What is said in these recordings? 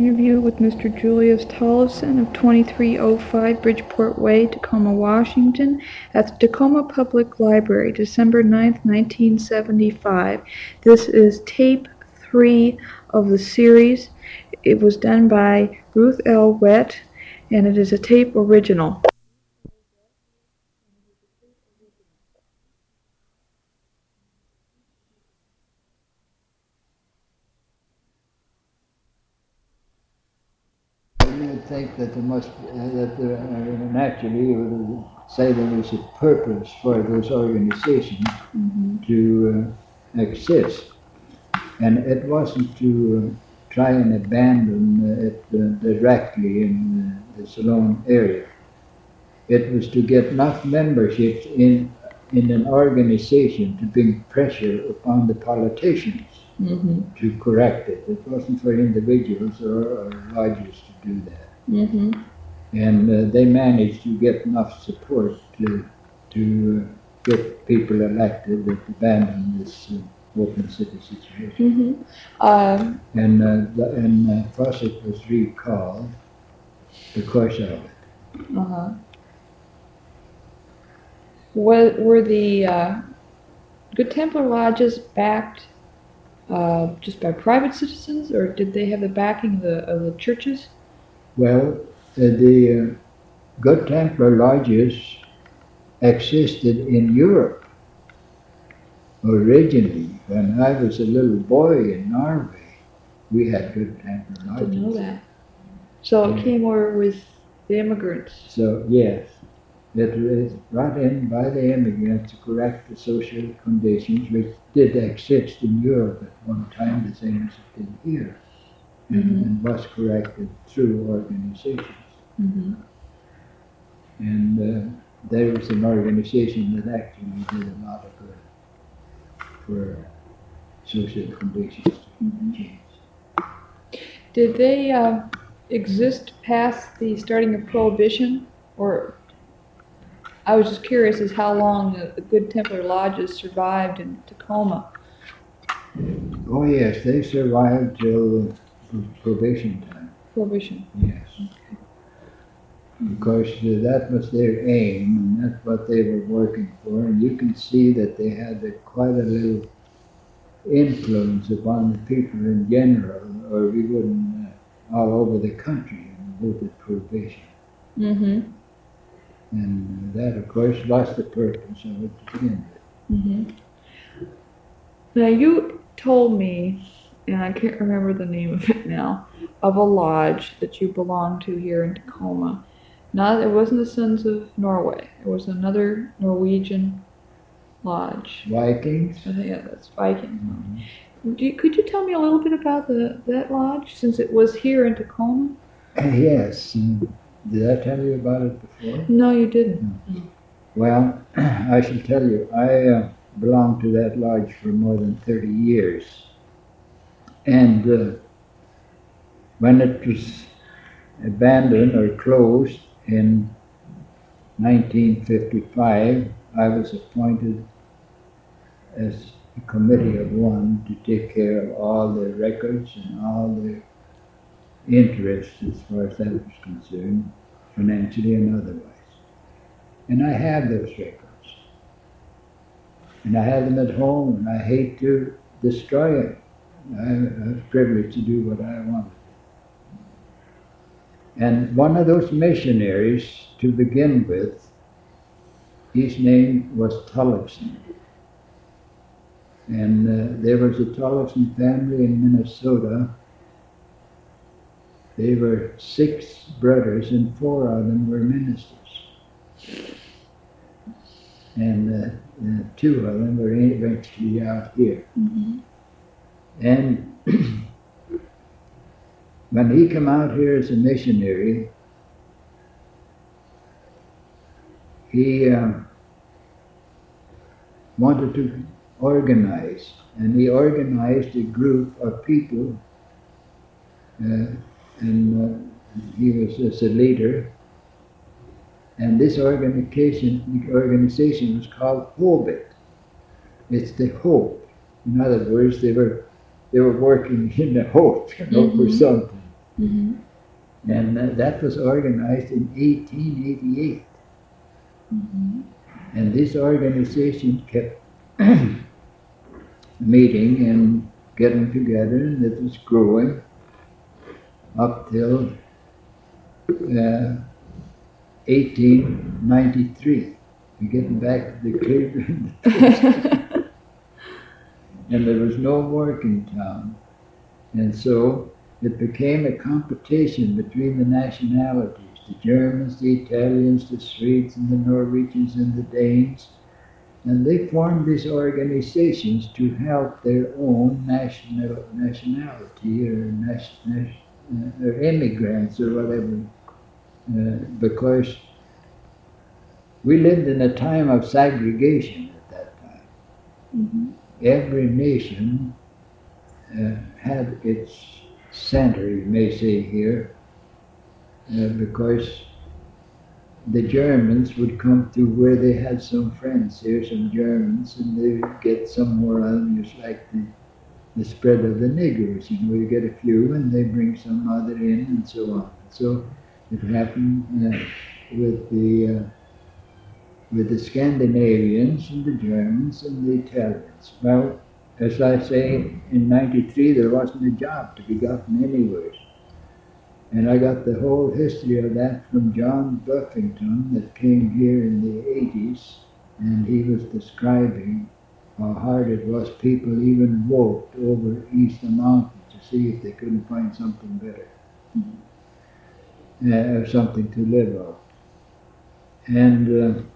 Interview with Mr. Julius Tollefson of 2305 Bridgeport Way, Tacoma, Washington, at the Tacoma Public Library, December 9th, 1975. This is tape 3 of the series. It was done by Ruth L. Wett, and it is a tape original. You would think that there must, naturally, you would say there was a purpose for those organizations to exist. And it wasn't to try and abandon it directly in the Salone area. It was to get enough memberships in an organization to bring pressure upon the politicians to correct it. It wasn't for individuals or lodges to do that. And they managed to get enough support to get people elected that abandon this open city situation. And Fawcett was recalled because of it. Were the Good Templar Lodges backed just by private citizens, or did they have the backing of the churches? Well, the Good Templar Lodges existed in Europe originally. When I was a little boy in Norway, we had Good Templar Lodges. I didn't know that. So it came over with the immigrants. So, yes. It was brought in by the immigrants to correct the social conditions which did exist in Europe at one time, the same as it did here, and was corrected through organizations. And there was an organization that actually did a lot of good for social conditions to change. Did they exist past the starting of Prohibition, or? I was just curious as how long the Good Templar Lodges survived in Tacoma. Oh yes, they survived till Prohibition time. Prohibition. Yes. Okay. Because that was their aim, and that's what they were working for. And you can see that they had quite a little influence upon the people in general, or we wouldn't all over the country voted Prohibition. And that, of course, was the purpose of it to begin with. Now, you told me, and I can't remember the name of it now, of a lodge that you belonged to here in Tacoma. It wasn't the Sons of Norway. It was another Norwegian lodge. Vikings? Yeah, that's Vikings. Could you tell me a little bit about that lodge, since it was here in Tacoma? Yes. Did I tell you about it before? No, you didn't. Well, I shall tell you. I belonged to that lodge for more than 30 years. And when it was abandoned or closed in 1955, I was appointed as a committee of one to take care of all the records and all the interest as far as that was concerned, financially and otherwise. And I have those records. And I have them at home, and I hate to destroy it. I was privileged to do what I wanted. And one of those missionaries, to begin with, his name was Tollefson. And there was a Tollefson family in Minnesota. They were 6 brothers, and 4 of them were ministers. And 2 of them were eventually out here. And when he came out here as a missionary, he wanted to organize, and he organized a group of people, and he was as a leader. And this organization was called Hobit. It's the hope. In other words, they were working in the hope, for something. Mm-hmm. And that was organized in 1888. Mm-hmm. And this organization kept meeting and getting together, and it was growing up till 1893. We're getting back to the Cleveland. And there was no work in town. And so it became a competition between the nationalities, the Germans, the Italians, the Swedes, and the Norwegians, and the Danes. And they formed these organizations to help their own nationality or immigrants or whatever. Because we lived in a time of segregation at that time. Mm-hmm. Every nation had its center, you may say here, because the Germans would come to where they had some friends here, some Germans, and they would get some more just like the spread of the Negroes. You know, you get a few and they bring some other in and so on. So it happened with the Scandinavians and the Germans and the Italians. Well, as I say, in '93 there wasn't a job to be gotten anywhere. And I got the whole history of that from John Buffington that came here in the '80s, and he was describing how hard it was. People even walked over East Mountain to see if they couldn't find something better, or something to live off. And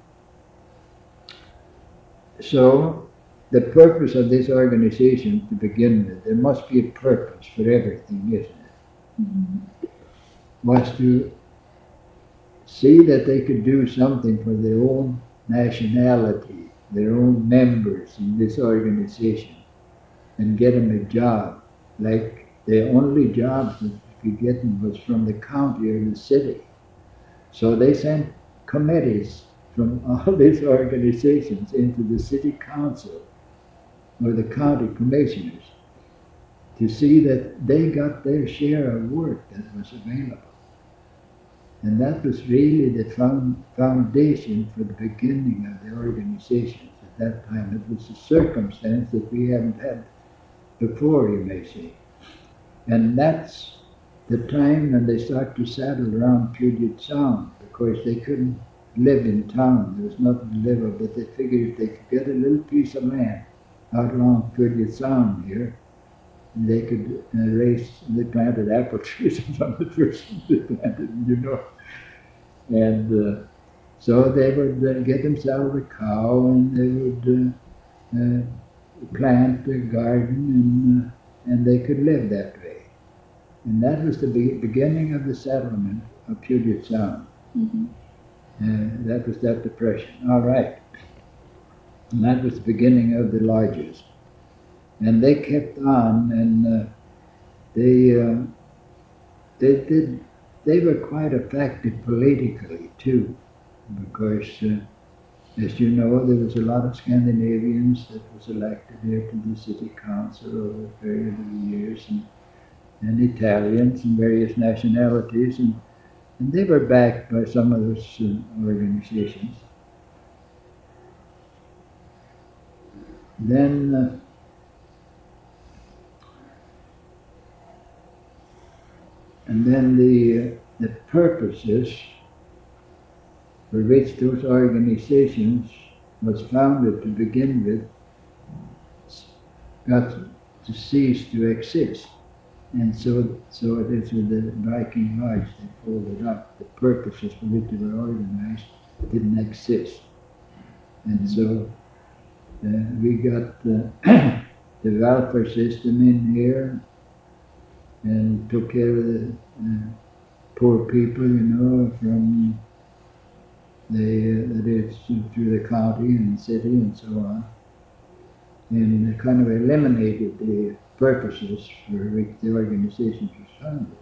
so the purpose of this organization to begin with, there must be a purpose for everything, isn't it? Mm-hmm. Was to see that they could do something for their own nationality, their own members in this organization, and get them a job. Like the only jobs that we could get them was from the county or the city. So they sent committees from all these organizations into the city council or the county commissioners to see that they got their share of work that was available. And that was really the foundation for the beginning of the organizations at that time. It was a circumstance that we haven't had before, you may say. And that's the time when they started to settle around Puget Sound, because they couldn't live in town. There was nothing to live on, but they figured if they could get a little piece of land out along Puget Sound here, they could raise, they planted apple trees on the first one they planted, you know. And so they would get themselves a cow, and they would plant a garden, and they could live that way. And that was the beginning of the settlement of Puget Sound. Mm-hmm. That was that depression. All right. And that was the beginning of the lodges. And they kept on, and they were quite effective politically too, because as you know, there was a lot of Scandinavians that was elected here to the city council over a period of years, and Italians and various nationalities, and they were backed by some of those organizations. Then the purposes for which those organizations was founded to begin with got to cease to exist. And so it is with the Viking Lodge. They folded up. The purposes for which they were organized didn't exist. And so we got the welfare system in here, and took care of the poor people, you know, from that is through the county and city and so on, and kind of eliminated the purposes for which the organizations were founded.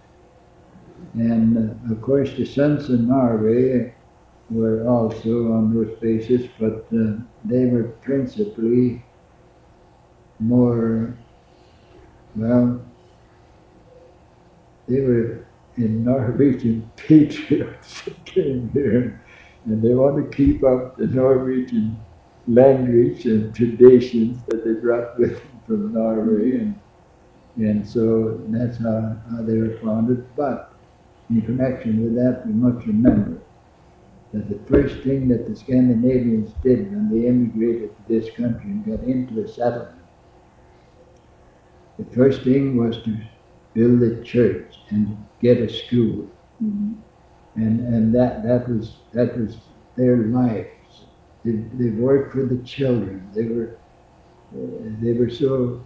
And of course the Sons of Norway were also on those bases, but they were principally more, well, they were in Norwegian patriots that came here, and they want to keep up the Norwegian language and traditions that they brought with them from Norway, and so that's how they were founded. But in connection with that, we must remember that the first thing that the Scandinavians did when they immigrated to this country and got into a settlement, the first thing was to build a church and get a school. Mm-hmm. And that was their lives. They worked for the children. They were so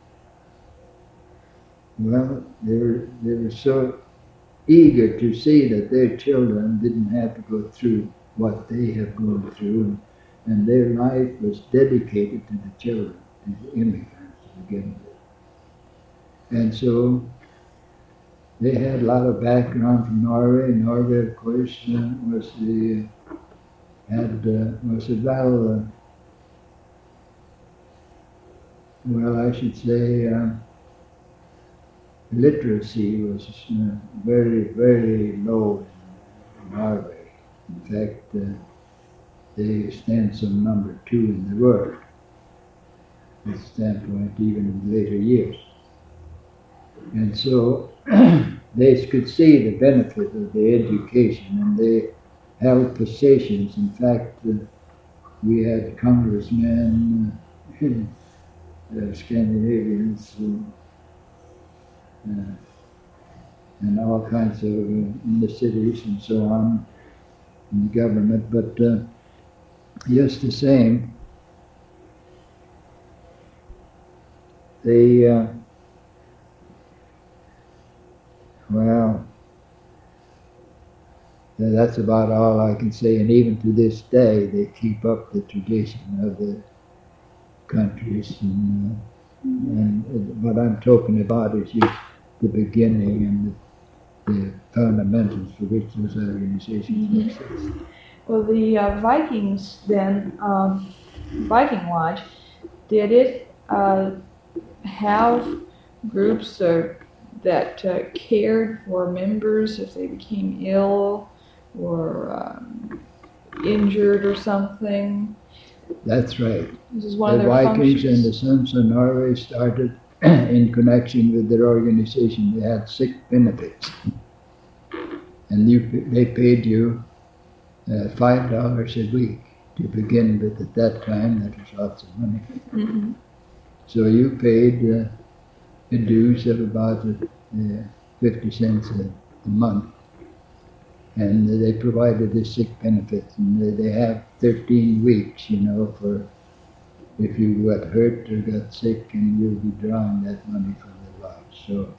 well. They were so eager to see that their children didn't have to go through what they have gone through, and their life was dedicated to the children, as immigrants to begin with. And so they had a lot of background from Norway. Norway, of course, was a well, I should say, literacy was very, very low in Norway. In fact, they stand some number 2 in the world at this standpoint, even in later years. And so they could see the benefit of the education, and they held positions. In fact, we had congressmen, Scandinavians, and all kinds of in the cities and so on in the government. But just the same, they well, that's about all I can say. And even to this day, they keep up the tradition of the countries. And what I'm talking about is just the beginning and the fundamentals for which those organizations exist. Well, the Vikings then, Viking Lodge, did it have groups that cared for members if they became ill or injured or something? That's right. This is one of The their Vikings functions. and the Sons of Norway started in connection with their organization. They had sick benefits, and they paid you $5 a week to begin with. At that time, that was lots of money. Mm-hmm. So you paid a dues of about 50 cents a month, and they provided the sick benefits, and they have 13 weeks, for if you got hurt or got sick, and you'll be drawing that money from the lodge. So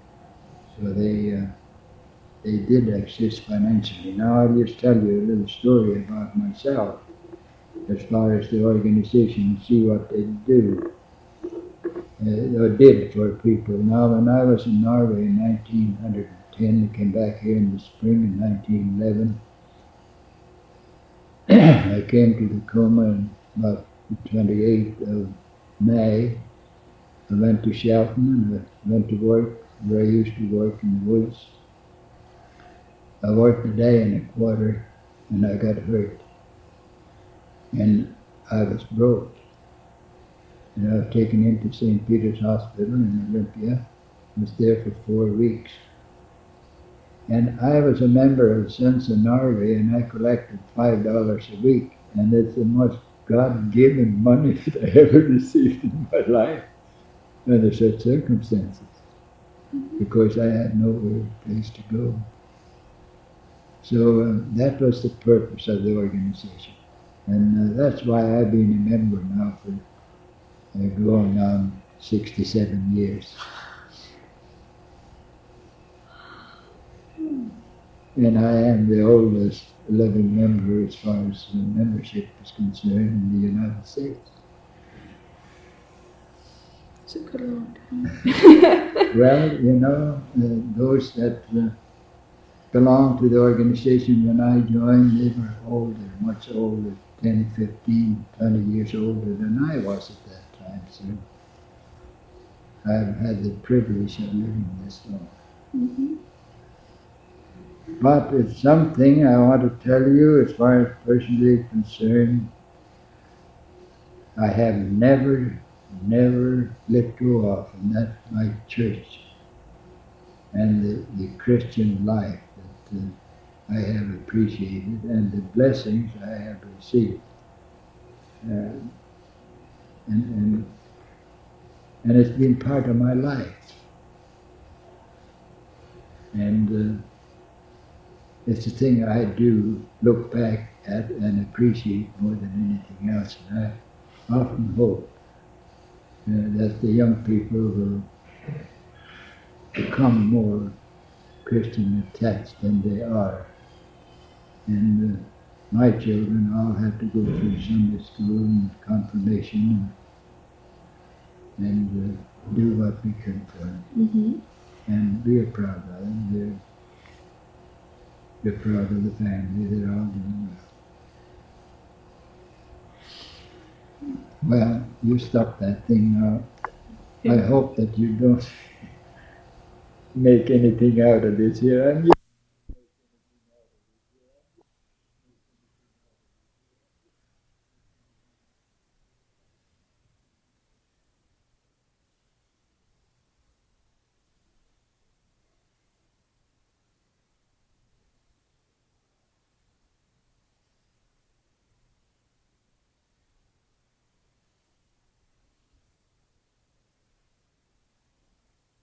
they did exist financially. Now I'll just tell you a little story about myself as far as the organization and see what they do. Or did for people. Now, when I was in Norway in 1910, I came back here in the spring in 1911. I came to Tacoma on about the 28th of May. I went to Shelton and I went to work where I used to work in the woods. I worked a day and a quarter and I got hurt. And I was broke. And I was taken into St. Peter's Hospital in Olympia. I was there for 4 weeks. And I was a member of the Sons of Norway, and I collected $5 a week. And it's the most God-given money that I ever received in my life under such circumstances, because I had nowhere place to go. So that was the purpose of the organization. And that's why I've been a member now for going on 67 years. And I am the oldest living member as far as membership is concerned in the United States. It's a good long time. Well, those that belonged to the organization when I joined, they were older, much older, 10, 15, 20 years older than I was at that time. So I've had the privilege of living this long. Mhm. But it's something I want to tell you as far as personally concerned. I have never let go of, and that's my church and the Christian life that I have appreciated and the blessings I have received. Uh, and, and it's been part of my life. And it's a thing I do look back at and appreciate more than anything else. And I often hope that the young people will become more Christian attached than they are. And my children all have to go through Sunday school and confirmation and do what we can for them. Mhm. And we are proud of them. We're proud of the family. They're all doing well. Well, you stop that thing now. I hope that you don't make anything out of this here.